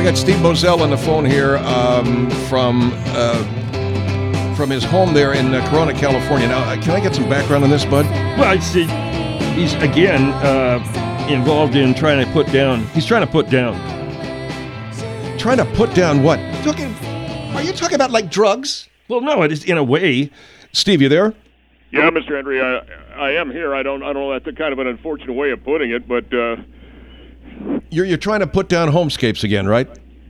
got Steve Boesel on the phone here from his home there in Corona, California. Now, can I get some background on this, bud? Well, I'd say he's, again, involved in trying to put down. He's trying to put down. Trying to put down what? Are you talking about, like, drugs? Well, no, it is in a way. Steve, you there? Yeah, Mr. Henry, I am here. I don't know. That's a kind of an unfortunate way of putting it, but You're trying to put down Homescapes again, right?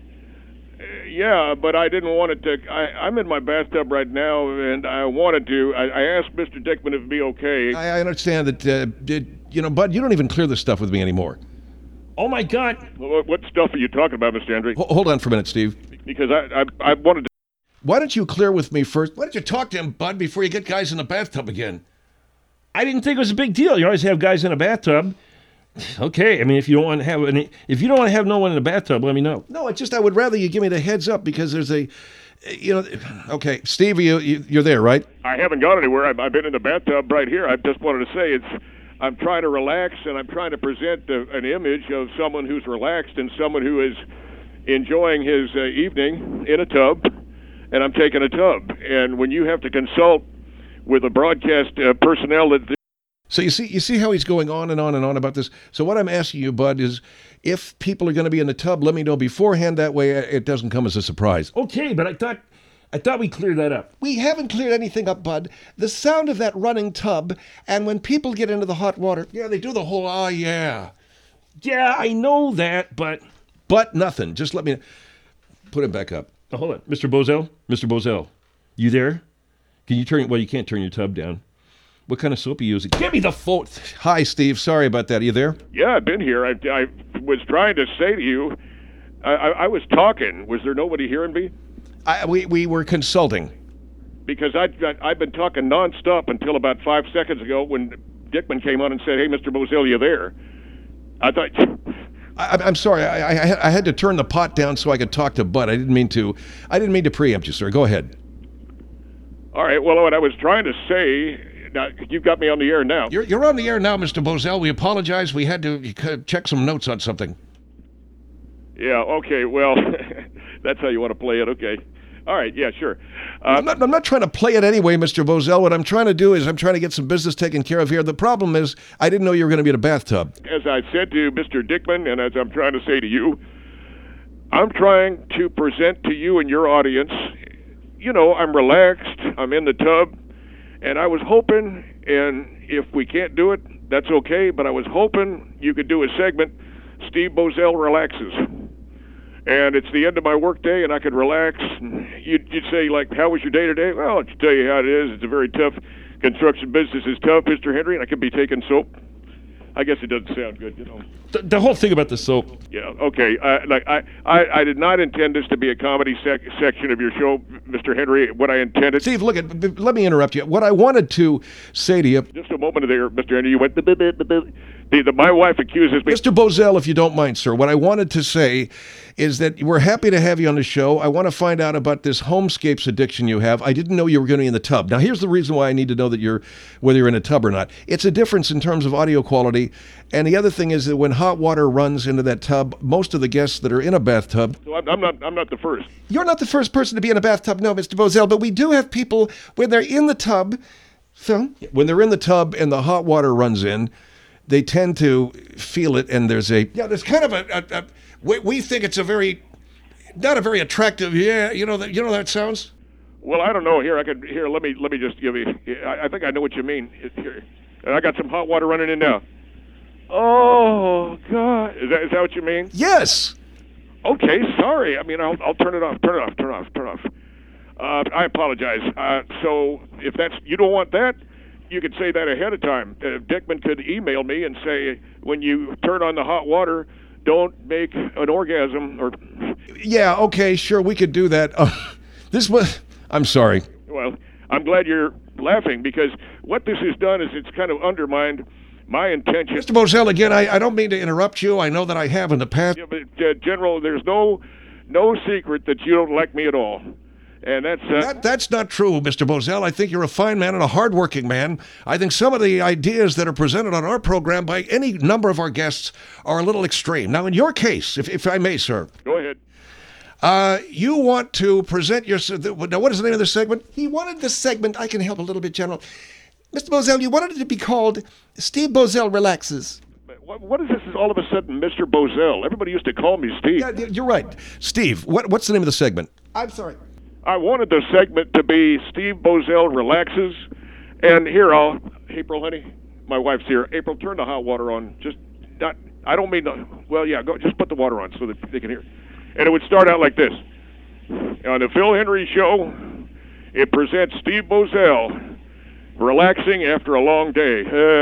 yeah. But I didn't want it to. I'm in my bathtub right now, and I wanted to. I asked Mr. Dickman if it'd be okay. I understand that. Bud, you don't even clear this stuff with me anymore. Oh my God! What stuff are you talking about, Mr. Henry? Hold on for a minute, Steve. Because I wanted to. Why don't you clear with me first? Why don't you talk to him, Bud, before you get guys in the bathtub again? I didn't think it was a big deal. You always have guys in a bathtub. Okay, I mean, if you don't want to have no one in the bathtub, let me know. No, I would rather you give me the heads up because there's okay, Steve, you're there, right? I haven't gone anywhere. I've been in the bathtub right here. I just wanted to say I'm trying to relax, and I'm trying to present an image of someone who's relaxed and someone who is enjoying his evening in a tub, and I'm taking a tub. And when you have to consult with a broadcast personnel that... So you see how he's going on and on and on about this. So what I'm asking you, Bud, is if people are going to be in the tub, let me know beforehand. That way it doesn't come as a surprise. Okay, but I thought we cleared that up. We haven't cleared anything up, Bud. The sound of that running tub, and when people get into the hot water, yeah, they do the whole, yeah. Yeah, I know that, but... But nothing. Just let me put it back up. Oh, hold on. Mr. Boesel, you there? Can you turn... Well, you can't turn your tub down. What kind of soap are you using? Give me the phone. Hi, Steve. Sorry about that. Are you there? Yeah, I've been here. I was trying to say to you, I was talking. Was there nobody hearing me? We were consulting. Because I've been talking nonstop until about 5 seconds ago when Dickman came on and said, "Hey, Mr. Boesel, you there?" I thought... I'm sorry. I had to turn the pot down so I could talk to Bud. I didn't mean to preempt you, sir. Go ahead. All right. Well, what I was trying to say... Now, you've got me on the air now. You're on the air now, Mr. Boesel. We apologize. We had to check some notes on something. Yeah, okay. Well, that's how you want to play it. Okay. All right. Yeah, sure. I'm not trying to play it anyway, Mr. Boesel. What I'm trying to do is I'm trying to get some business taken care of here. The problem is I didn't know you were going to be in a bathtub. As I said to Mr. Dickman, and as I'm trying to say to you, I'm trying to present to you and your audience, I'm relaxed. I'm in the tub. And I was hoping, and if we can't do it, that's okay, but I was hoping you could do a segment, Steve Boesel Relaxes. And it's the end of my work day, and I could relax. You'd say, like, how was your day today? Well, I'll tell you how it is. It's a very tough, construction business is tough, Mr. Henry, and I could be taking soap. I guess it doesn't sound good, The whole thing about the soap. Yeah, okay. I did not intend this to be a comedy section of your show, Mr. Henry. What I intended... Steve, let me interrupt you. What I wanted to say to you... Just a moment there, Mr. Henry. You went... My wife accuses me... Mr. Boesel, if you don't mind, sir, what I wanted to say is that we're happy to have you on the show. I want to find out about this Homescapes addiction you have. I didn't know you were going to be in the tub. Now, here's the reason why I need to know that whether you're in a tub or not. It's a difference in terms of audio quality. And the other thing is that when hot water runs into that tub, most of the guests that are in a bathtub... So I'm not the first. You're not the first person to be in a bathtub, no, Mr. Boesel, but we do have people when they're in the tub... So, when they're in the tub and the hot water runs in, they tend to feel it, and there's kind of a we think it's not a very attractive, that sounds? Well, I don't know. Let me just give you, I think I know what you mean. Here, I got some hot water running in now. Oh, God. Is that what you mean? Yes. Okay, sorry. I mean, I'll turn it off. I apologize. So if you don't want that, you could say that ahead of time. Dickman could email me and say, when you turn on the hot water, don't make an orgasm. Or yeah, okay, sure, we could do that. I'm sorry. Well, I'm glad you're laughing because what this has done is it's kind of undermined my intention. Mr. Boesel, again, I don't mean to interrupt you. I know that I have in the past. Yeah, but General, there's no secret that you don't like me at all. And that's not true, Mr. Boesel. I think you're a fine man and a hardworking man. I think some of the ideas that are presented on our program by any number of our guests are a little extreme. Now, in your case, if I may, sir. Go ahead. You want to present your. Now, what is the name of the segment? He wanted the segment, I can help a little bit, General. Mr. Bozell, you wanted it to be called Steve Bozell Relaxes. What is this all of a sudden, Mr. Bozell? Everybody used to call me Steve. Yeah, you're right. Steve, what's the name of the segment? I'm sorry. I wanted the segment to be Steve Bozell Relaxes. And here, April, honey, my wife's here. April, turn the hot water on. I don't mean go, just put the water on so that they can hear. And it would start out like this. On the Phil Henry Show, it presents Steve Bozell relaxing after a long day.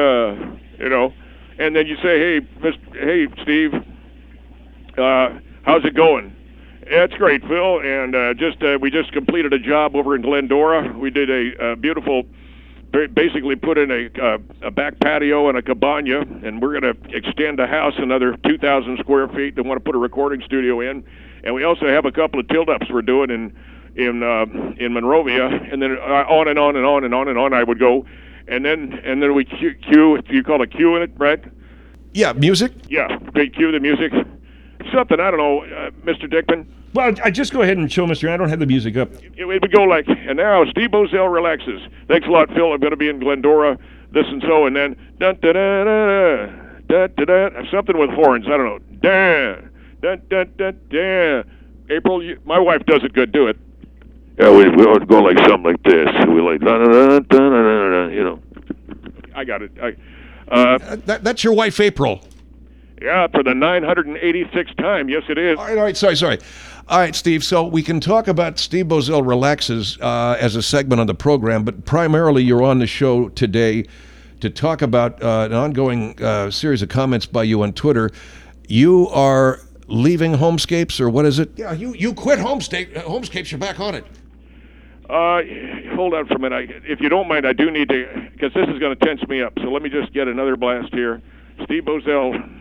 And then you say, hey, Steve, how's it going? It's great, Phil. And we just completed a job over in Glendora. We did a beautiful, basically put in a back patio and a cabana, and we're going to extend the house another 2,000 square feet. They want to put a recording studio in, and we also have a couple of tilt-ups we're doing in Monrovia, and then on and on and on and on and on I would go, and then we cue. You call it cueing it, right? Yeah, music. Yeah, great cue the music. Something I don't know, Mr. Dickman. Well, I just go ahead and show Mr. I don't have the music up. It would go like, and now Steve Bozell relaxes. Thanks a lot, Phil. I'm going to be in Glendora, this and so, and then dun da da da da da da, something with horns. I don't know. Da da da da da. April, my wife does it good. Do it. Yeah, we would go like something like this. We like da da da da da da. I got it. That's your wife, April. Yeah, for the 986th time. Yes, it is. All right. Sorry. All right, Steve. So we can talk about Steve Bozell Relaxes as a segment on the program, but primarily you're on the show today to talk about an ongoing series of comments by you on Twitter. You are leaving Homescapes, or what is it? Yeah, you quit Homescapes. You're back on it. Hold on for a minute. If you don't mind, I do need to, because this is going to tense me up. So let me just get another blast here. Steve Bozell.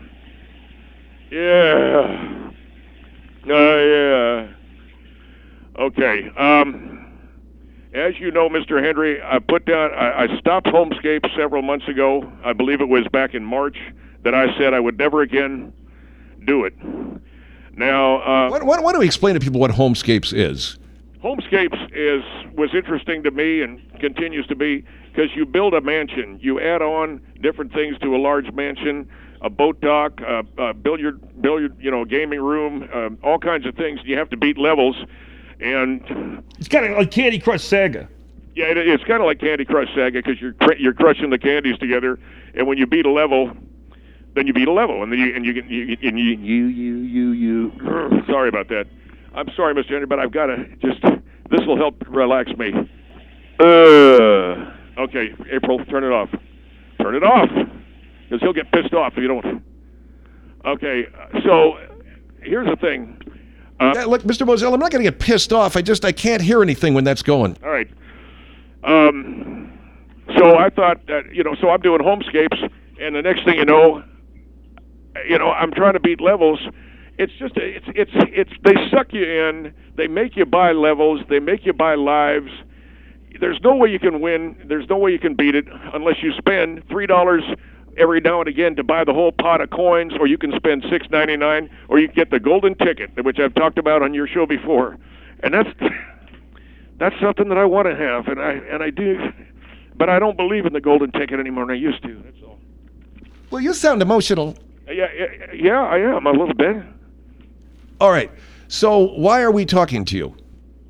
Yeah. Yeah. Okay. As you know, Mr. Henry, I stopped Homescape several months ago. I believe it was back in March that I said I would never again do it. Now, why don't we explain to people what Homescapes is? Homescapes was interesting to me and continues to be because you build a mansion. You add on different things to a large mansion. A boat dock, billiard, gaming room, all kinds of things. You have to beat levels, and It's kind of like Candy Crush Saga. yeah, it's kind of like Candy Crush Saga because you're crushing the candies together, and when you beat a level, then you beat a level, and then you. Sorry about that. I'm sorry, Mr. Henry, but I've got to this will help relax me. Okay, April, turn it off. Turn it off. Because he'll get pissed off if you don't. Okay, so here's the thing. Look, Mr. Bozell, I'm not going to get pissed off. I can't hear anything when that's going. All right. So I thought that, so I'm doing Homescapes, and the next thing you know, I'm trying to beat levels. It's just, they suck you in. They make you buy levels. They make you buy lives. There's no way you can win. There's no way you can beat it unless you spend $3 every now and again to buy the whole pot of coins, or you can spend $6.99, or you can get the golden ticket, which I've talked about on your show before. And that's something that I want to have, and I do, but I don't believe in the golden ticket anymore than I used to. That's all. Well, you sound emotional. Yeah, I am a little bit. All right. So why are we talking to you?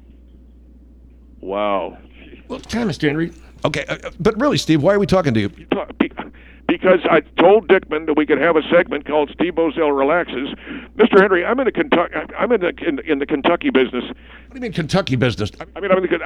Wow. Well, time, Mr. Henry. Okay, but really, Steve, why are we talking to you? Because I told Dickman that we could have a segment called Steve Bozell Relaxes. Mr. Henry, I'm in the Kentucky business. What do you mean Kentucky business? I'm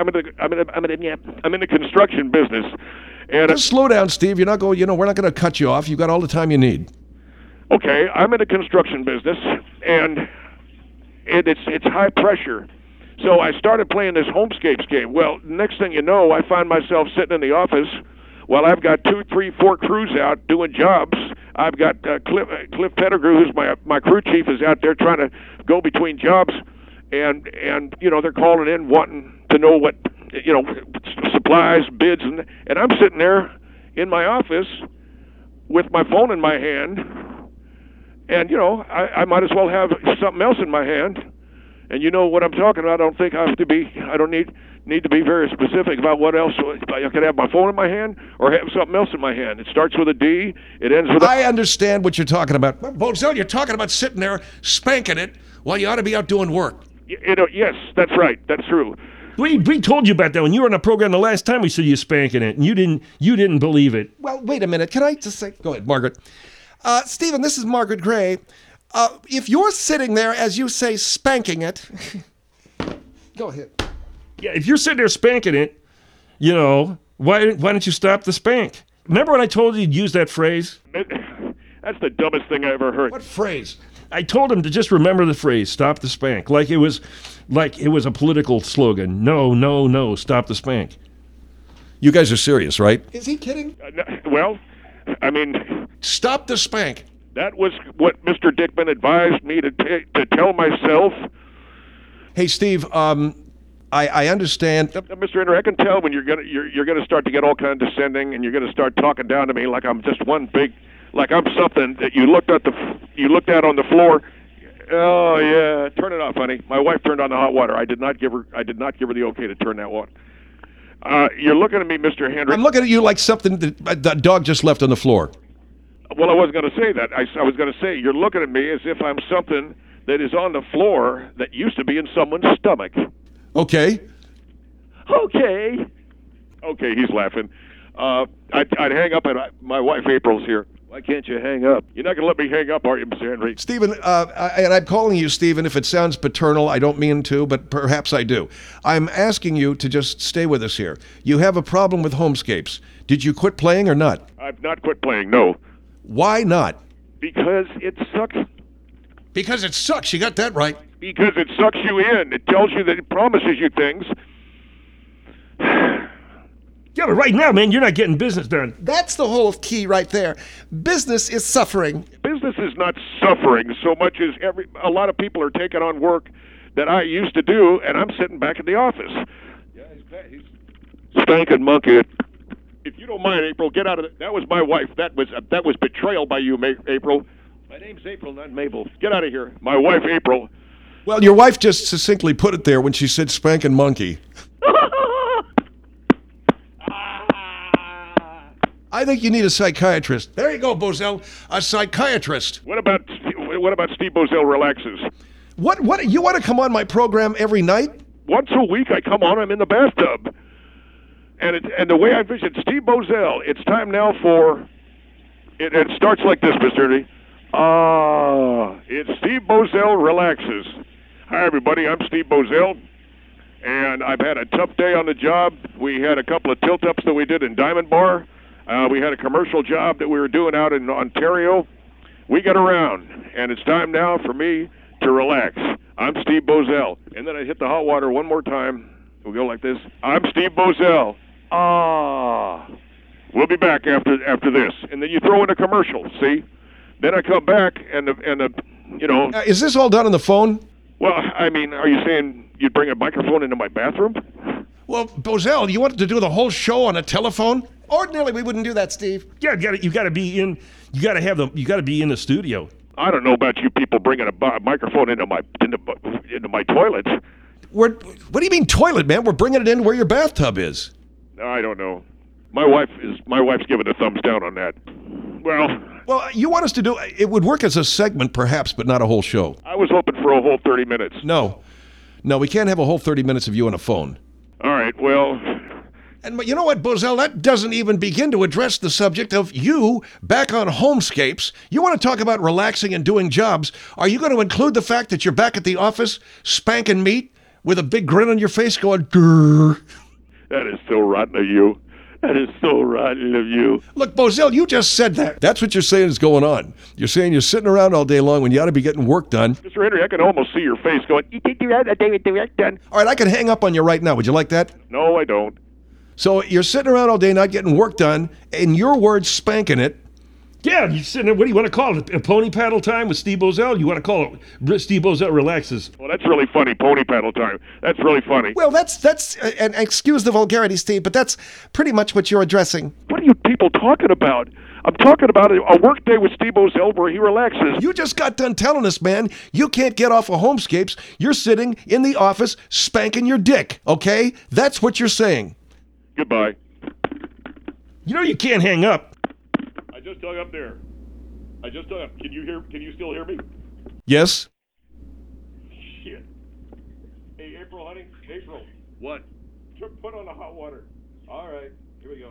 in the construction business. And Just slow down, Steve. You're not going. We're not going to cut you off. You've got all the time you need. Okay, I'm in the construction business, and it's high pressure. So I started playing this Homescapes game. Well, next thing you know, I find myself sitting in the office. Well, I've got 2, 3, 4 crews out doing jobs. I've got Cliff Pettigrew, who's my crew chief, is out there trying to go between jobs, and they're calling in wanting to know what supplies, bids, and I'm sitting there in my office with my phone in my hand, and I might as well have something else in my hand, And you know what I'm talking about. I don't need to be very specific about what else. I could have my phone in my hand or have something else in my hand. It starts with a D. It ends with a... I understand what you're talking about. Bozell, you're talking about sitting there spanking it while you ought to be out doing work. Yes, that's right. That's true. We told you about that when you were on the program the last time. We said you're spanking it, and you didn't believe it. Well, wait a minute. Can I just say? Go ahead, Margaret. Stephen, this is Margaret Gray. If you're sitting there, as you say, spanking it, go ahead. Yeah, if you're sitting there spanking it, you know, why don't you stop the spank? Remember when I told you you'd use that phrase? That's the dumbest thing I ever heard. What phrase? I told him to just remember the phrase, stop the spank, like it was a political slogan. No, no, no, stop the spank. You guys are serious, right? Is he kidding? Well, I mean, Stop the spank. that was what Mr. Dickman advised me to tell myself. Hey, Steve, I understand. Mr. Ender, I can tell when you're gonna start to get all kind of descending, and you're gonna start talking down to me like I'm just one big, like I'm something that you looked at on the floor. Oh yeah, turn it off, honey. My wife turned on the hot water. I did not give her the okay to turn that on. You're looking at me, Mr. Hendrick. I'm looking at you like something that the dog just left on the floor. Well, I wasn't going to say that. I was going to say you're looking at me as if I'm something that is on the floor that used to be in someone's stomach. Okay. Okay, he's laughing. I'd hang up, and my wife April's here. Why can't you hang up? You're not going to let me hang up, are you, Mr. Henry? Stephen, and I'm calling you Stephen. If it sounds paternal, I don't mean to, but perhaps I do. I'm asking you to just stay with us here. You have a problem with Homescapes. Did you quit playing or not? I've not quit playing, no. Why not? Because it sucks. Because it sucks. You got that right. Because it sucks you in. It tells you that it promises you things. Yeah, but right now, man, you're not getting business done. That's the whole key right there. Business is suffering. Business is not suffering so much as a lot of people are taking on work that I used to do, and I'm sitting back in the office. Yeah, he's spanking monkey. If you don't mind, April, get out of it. That was my wife. That was betrayal by you, April. My name's April, not Mabel. Get out of here. My wife, April. Well, your wife just succinctly put it there when she said spanking monkey. I think you need a psychiatrist. There you go, Bozell, a psychiatrist. What about Steve Bozell Relaxes? What you want to come on my program every night? Once a week I come on, I'm in the bathtub. And the way I vision Steve Bozell, it's time now for it starts like this, Mr. Ernie. It's Steve Bozell Relaxes. Hi everybody, I'm Steve Bozell. And I've had a tough day on the job. We had a couple of tilt-ups that we did in Diamond Bar. We had a commercial job that we were doing out in Ontario. We get around, and it's time now for me to relax. I'm Steve Bozell. And then I hit the hot water one more time. We'll go like this. I'm Steve Bozell. We'll be back after this. And then you throw in a commercial, see? Then I come back, and Is this all done on the phone? Well, I mean, are you saying you'd bring a microphone into my bathroom? Well, Bozell, you wanted to do the whole show on a telephone? Ordinarily, we wouldn't do that, Steve. Yeah, you got to be in the studio. I don't know about you people bringing a microphone into my toilet. What do you mean toilet, man? We're bringing it in where your bathtub is. I don't know. My wife's giving a thumbs down on that. Well, you want us to do it would work as a segment, perhaps, but not a whole show. I was hoping for a whole 30 minutes. No, we can't have a whole 30 minutes of you on a phone. All right, well. And you know what, Bozell? That doesn't even begin to address the subject of you back on Homescapes. You want to talk about relaxing and doing jobs. Are you going to include the fact that you're back at the office spanking meat with a big grin on your face going, grrr? That is so rotten of you. That is so rotten of you. Look, Bozell, you just said that. That's what you're saying is going on. You're saying you're sitting around all day long when you ought to be getting work done. Mr. Henry, I can almost see your face going, you did that, done. All right, I can hang up on you right now. Would you like that? No, I don't. So you're sitting around all day not getting work done, in your words, spanking it. Yeah, you're sitting there. What do you want to call it? A pony paddle time with Steve Bozell? You want to call it Steve Bozell Relaxes? Well, that's really funny, pony paddle time. That's really funny. Well, that's and excuse the vulgarity, Steve, but that's pretty much what you're addressing. What are you people talking about? I'm talking about a work day with Steve Ozell where he relaxes. You just got done telling us, man, you can't get off of Homescapes. You're sitting in the office spanking your dick, okay? That's what you're saying. Goodbye. You know you can't hang up. I just hung up there. I just hung up. Can you still hear me? Yes? Shit. Hey, April, honey. April. What? Put on the hot water. All right. Here we go.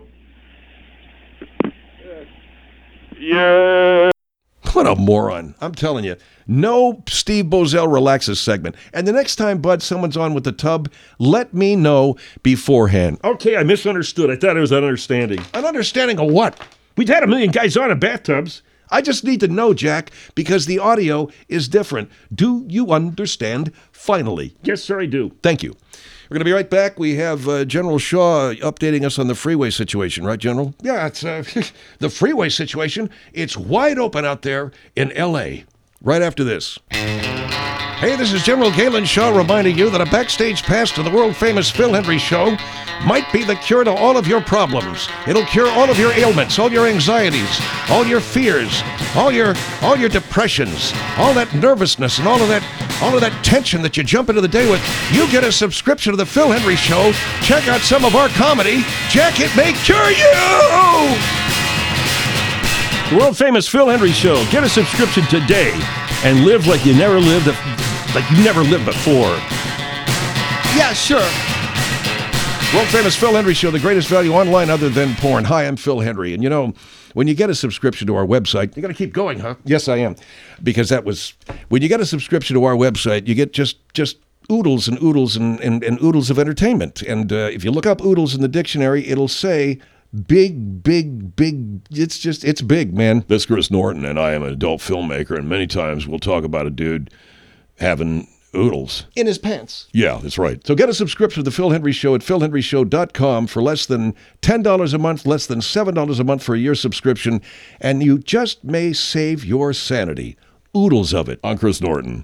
Yeah. What a moron. I'm telling you. No Steve Bozell relaxes segment. And the next time, Bud, someone's on with the tub, let me know beforehand. Okay, I misunderstood. I thought it was an understanding. An understanding of what? We've had a million guys on in bathtubs. I just need to know, Jack, because the audio is different. Do you understand? Finally. Yes, sir, I do. Thank you. We're going to be right back. We have General Shaw updating us on the freeway situation, right, General? Yeah, it's the freeway situation. It's wide open out there in L.A. Right after this. Hey, this is General Galen Shaw reminding you that a backstage pass to the world-famous Phil Hendrie Show might be the cure to all of your problems. It'll cure all of your ailments, all your anxieties, all your fears, all your depressions, all that nervousness and all of that tension that you jump into the day with. You get a subscription to the Phil Hendrie Show. Check out some of our comedy. Jack, it may cure you! The world-famous Phil Hendrie Show. Get a subscription today and live like you never lived before. Yeah, sure. World-famous Phil Hendrie Show, the greatest value online other than porn. Hi, I'm Phil Hendrie. And you know, when you get a subscription to our website, you're going to keep going, huh? Yes, I am. Because when you get a subscription to our website, you get just oodles and oodles and oodles of entertainment. And if you look up oodles in the dictionary, it'll say big. It's big, man. This is Chris Norton, and I am an adult filmmaker, and many times we'll talk about a dude having oodles In his pants. Yeah, that's right. So get a subscription to the Phil Hendrie Show at philhendrieshow.com for less than $10 a month, less than $7 a month for a year subscription, and you just may save your sanity. Oodles of it. I'm Chris Norton.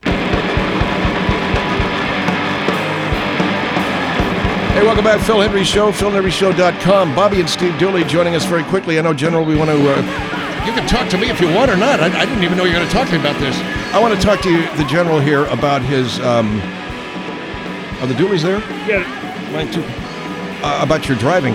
Hey, welcome back, Phil Hendrie Show, philhendrieshow.com. Bobby and Steve Dooley joining us very quickly. I know, General, we want to... you can talk to me if you want or not. I didn't even know you were going to talk to me about this. I want to talk to you, the General, here about his... are the Dooleys there? Yeah. Mine too. About your driving.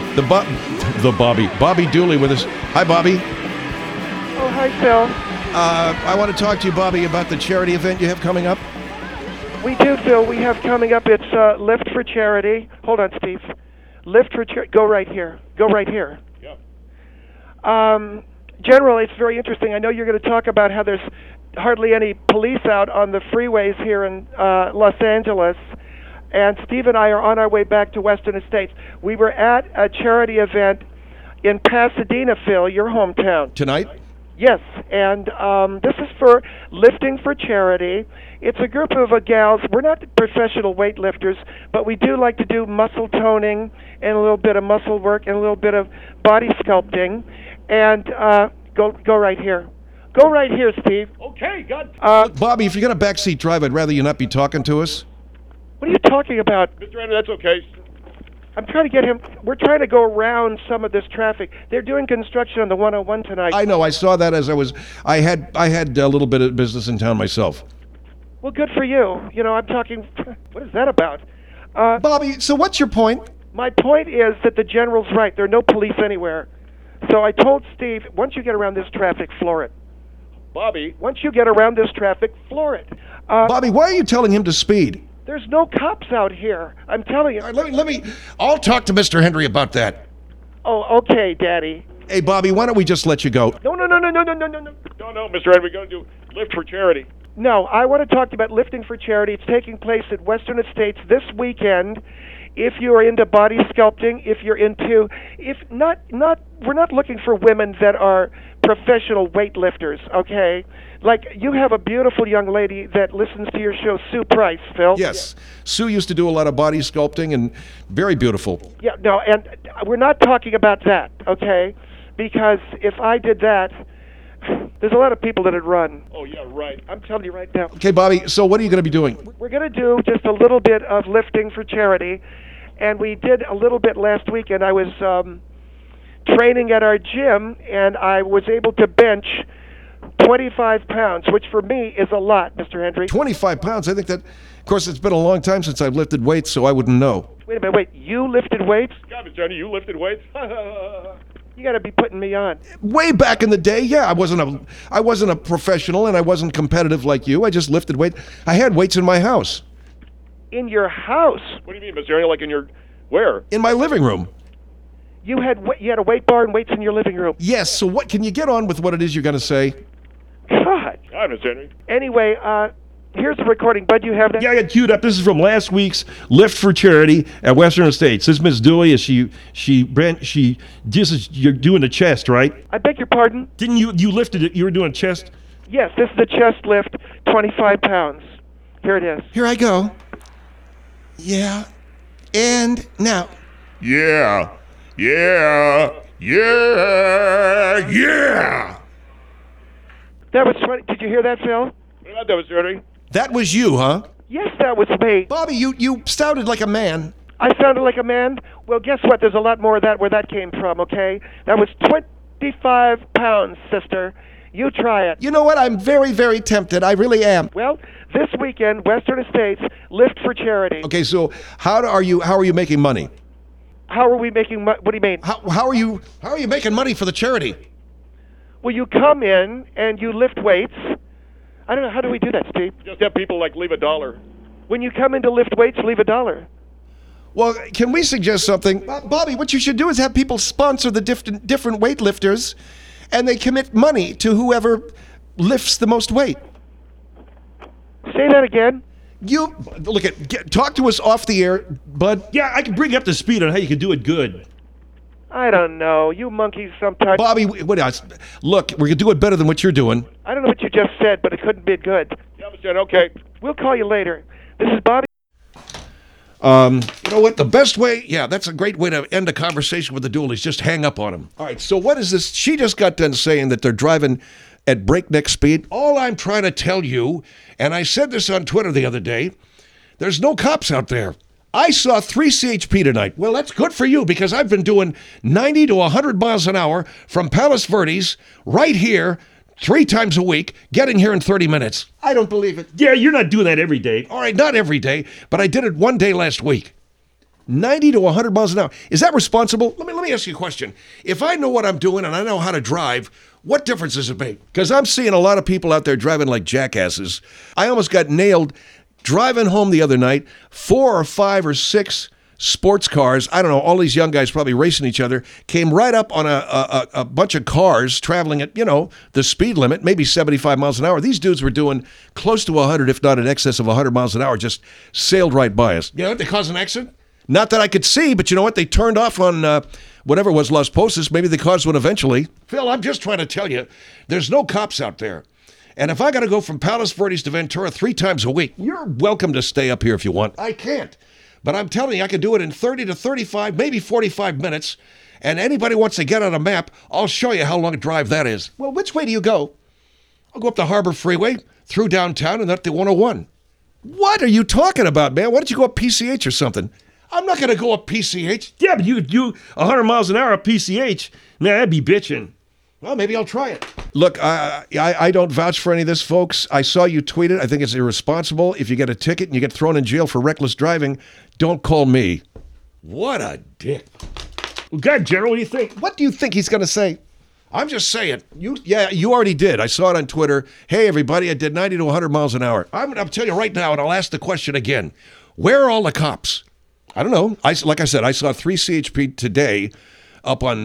Bobby Dooley with us. Hi, Bobby. Oh, hi, Phil. I want to talk to you, Bobby, about the charity event you have coming up. We do, Phil. We have coming up, it's Lift for Charity. Hold on, Steve. Lift for Charity. Go right here. Go right here. Yep. General, it's very interesting. I know you're going to talk about how there's hardly any police out on the freeways here in Los Angeles. And Steve and I are on our way back to Western Estates. We were at a charity event in Pasadena, Phil, your hometown. Tonight? Yes, and this is for Lifting for Charity. It's a group of gals. We're not professional weightlifters, but we do like to do muscle toning and a little bit of muscle work and a little bit of body sculpting. And go right here. Go right here, Steve. Okay, God. Bobby, if you're going to backseat drive, I'd rather you not be talking to us. What are you talking about? Mr. Andrew, that's okay. I'm trying to get him. We're trying to go around some of this traffic. They're doing construction on the 101 tonight. I know. I saw that as I had a little bit of business in town myself. Well, good for you. You know, I'm talking. What is that about? Bobby, so what's your point? My point is that the general's right. There are no police anywhere. So I told Steve, once you get around this traffic, floor it. Bobby. Once you get around this traffic, floor it. Bobby, why are you telling him to speed? There's no cops out here. I'm telling you. All right, let me. I'll talk to Mr. Hendrie about that. Oh, okay, Daddy. Hey, Bobby, why don't we just let you go? No. No, Mr. Andrew, we're going to do Lift for Charity. No, I want to talk about Lifting for Charity. It's taking place at Western Estates this weekend. If you are into body sculpting, if you're into, we're not looking for women that are professional weightlifters, okay? Like, you have a beautiful young lady that listens to your show, Sue Price, Phil. Yes. Sue used to do a lot of body sculpting and very beautiful. Yeah, no, and we're not talking about that, okay? Because if I did that, there's a lot of people that would run. Oh, yeah, right. I'm telling you right now. Okay, Bobby, so what are you going to be doing? We're going to do just a little bit of lifting for charity, and we did a little bit last weekend. I was training at our gym, and I was able to bench 25 pounds, which for me is a lot, Mr. Hendry. 25 pounds. I think that, of course, it's been a long time since I've lifted weights, so I wouldn't know. Wait a minute, wait, you lifted weights? God, Miss Jenny, you lifted weights? You got to be putting me on. Way back in the day, yeah, I wasn't a professional and I wasn't competitive like you. I just lifted weight. I had weights in my house, In your house, What do you mean, Miss Jenny? Like in your where? in my living room. you had a weight bar and weights in your living room. Yes. So what? Can you get on with what it is you're going to say? God. Hi, Miss Jenny. Anyway, here's the recording. Bud, you have that? Yeah, I got queued up. This is from last week's Lift for Charity at Western Estates. This is Miss Dewey. You're doing the chest, right? I beg your pardon? Didn't you lifted it? You were doing chest. Yes, this is the chest lift, 25 pounds. Here it is. Here I go. Yeah. And now. Yeah. Yeah. Yeah. Yeah. That was 20. Did you hear that, Phil? That was Jenny. That was you, huh? Yes, that was me. Bobby, you sounded like a man. I sounded like a man? Well, guess what? There's a lot more of that where that came from, okay? That was 25 pounds, sister. You try it. You know what? I'm very, very tempted. I really am. Well, this weekend, Western Estates, Lift for Charity. Okay. So how are you making money? How are we making what do you mean? How are you making money for the charity? Well, you come in and you lift weights. I don't know. How do we do that, Steve? Just have people like leave $1. When you come in to lift weights, leave $1. Well, can we suggest something? Bobby, what you should do is have people sponsor the different weightlifters, and they commit money to whoever lifts the most weight. Say that again. You talk to us off the air, bud. Yeah, I can bring you up to speed on how you can do it good. I don't know. You monkeys sometimes. Bobby, what else? Look, we're gonna do it better than what you're doing. I don't know what you just said, but it couldn't be good. Yeah, Miss Jenny. Okay. We'll call you later. This is Bobby. You know what? The best way, yeah, that's a great way to end a conversation with the dualies. Just hang up on him. All right, so what is this? She just got done saying that they're driving at breakneck speed. All I'm trying to tell you, and I said this on Twitter the other day, there's no cops out there. I saw 3 CHP tonight. Well, that's good for you because I've been doing 90 to 100 miles an hour from Palos Verdes right here 3 times a week, getting here in 30 minutes. I don't believe it. Yeah, you're not doing that every day. All right, not every day, but I did it one day last week. 90 to 100 miles an hour. Is that responsible? Let me ask you a question. If I know what I'm doing and I know how to drive, what difference does it make? Because I'm seeing a lot of people out there driving like jackasses. I almost got nailed driving home the other night, 4 or 5 or 6 sports cars, I don't know, all these young guys probably racing each other, came right up on a bunch of cars traveling at, the speed limit, maybe 75 miles an hour. These dudes were doing close to 100, if not in excess of 100 miles an hour, just sailed right by us. You know what? They caused an accident? Not that I could see, but you know what? They turned off on whatever it was, Las Posas. Maybe they caused one eventually. Phil, I'm just trying to tell you, there's no cops out there. And if I got to go from Palos Verdes to Ventura 3 times a week, you're welcome to stay up here if you want. I can't. But I'm telling you, I can do it in 30 to 35, maybe 45 minutes. And anybody wants to get on a map, I'll show you how long a drive that is. Well, which way do you go? I'll go up the Harbor Freeway, through downtown, and up the 101. What are you talking about, man? Why don't you go up PCH or something? I'm not going to go up PCH. Yeah, but you could do 100 miles an hour at PCH. Nah, that'd be bitching. Well, maybe I'll try it. Look, I don't vouch for any of this, folks. I saw you tweet it. I think it's irresponsible. If you get a ticket and you get thrown in jail for reckless driving, don't call me. What a dick. Well, God, General, what do you think? What do you think he's going to say? I'm just saying. You already did. I saw it on Twitter. Hey, everybody, I did 90 to 100 miles an hour. I'm telling you right now, and I'll ask the question again. Where are all the cops? I don't know. Like I said, I saw 3 CHP today up on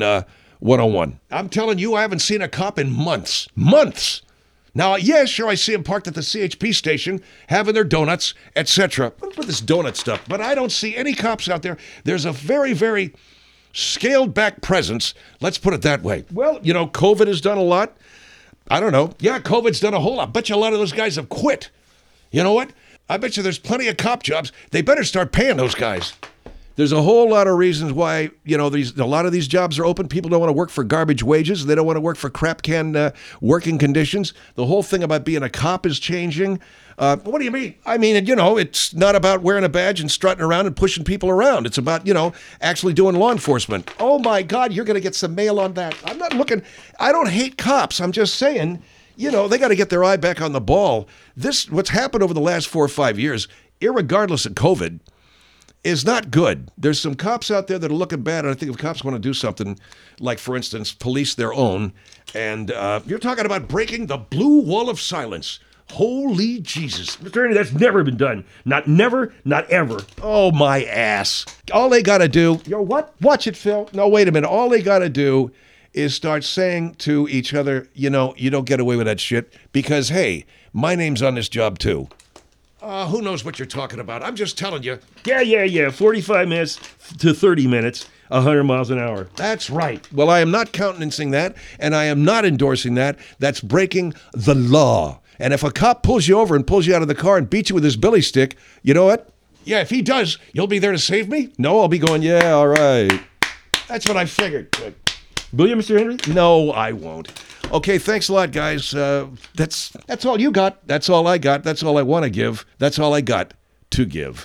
101. I'm telling you, I haven't seen a cop in months. Months. Now, yeah, sure, I see them parked at the CHP station, having their donuts, etc. What's with this donut stuff? But I don't see any cops out there. There's a very, very scaled back presence. Let's put it that way. Well, COVID has done a lot. I don't know. Yeah, COVID's done a whole lot. Bet you a lot of those guys have quit. You know what? I bet you there's plenty of cop jobs. They better start paying those guys. There's a whole lot of reasons why, a lot of these jobs are open. People don't want to work for garbage wages. They don't want to work for crap can working conditions. The whole thing about being a cop is changing. What do you mean? I mean, it's not about wearing a badge and strutting around and pushing people around. It's about, actually doing law enforcement. Oh my God, you're going to get some mail on that. I'm not looking, I don't hate cops. I'm just saying, they got to get their eye back on the ball. What's happened over the last 4 or 5 years, irregardless of COVID, is not good. There's some cops out there that are looking bad, and I think if cops want to do something, like, for instance, police their own, and you're talking about breaking the blue wall of silence. Holy Jesus. Mr. Henry, that's never been done. Not never, not ever. Oh, my ass. All they got to do, what? Watch it, Phil. No, wait a minute. All they got to do is start saying to each other, you don't get away with that shit because, hey, my name's on this job too. Who knows what you're talking about? I'm just telling you. Yeah. 45 minutes to 30 minutes, 100 miles an hour. That's right. Well, I am not countenancing that, and I am not endorsing that. That's breaking the law. And if a cop pulls you over and pulls you out of the car and beats you with his billy stick, you know what? Yeah, if he does, you'll be there to save me? No, I'll be going, yeah, all right. That's what I figured. Good. Will you, Mr. Henry? No, I won't. Okay, thanks a lot, guys. That's all you got. That's all I got. That's all I want to give. That's all I got to give.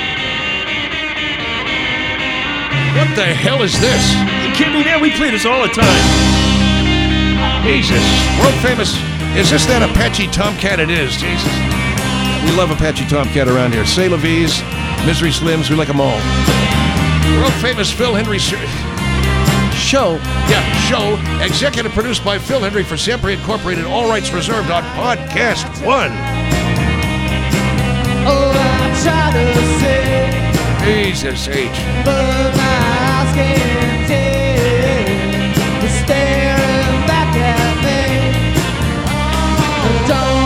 What the hell is this? You kidding me, man? We play this all the time. Jesus. World famous. Is this that Apache Tomcat? It is, Jesus. We love Apache Tomcat around here. C'est la Vie's, Misery Slims, we like them all. World famous Phil Henry show. Show. Executive produced by Phil Henry for Sempre Incorporated. All rights reserved on Podcast One. Oh, I try to say, Jesus H. but my eyes can't tell. You're staring back at me. Don't